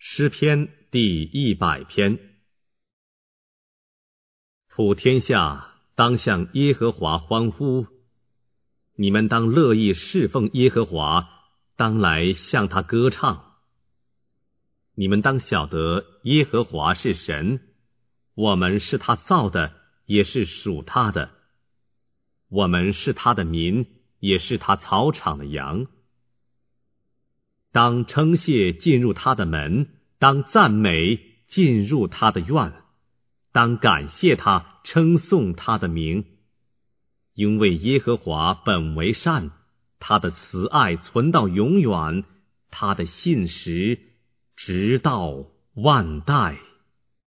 诗篇第100篇。普天下当向耶和华欢呼，你们当乐意侍奉耶和华，当来向他歌唱。你们当晓得耶和华是神，我们是他造的，也是属他的。我们是他的民，也是他草场的羊。当称谢进入他的门，当赞美进入他的院，当感谢他，称颂他的名。因为耶和华本为善，他的慈爱存到永远，他的信实直到万代。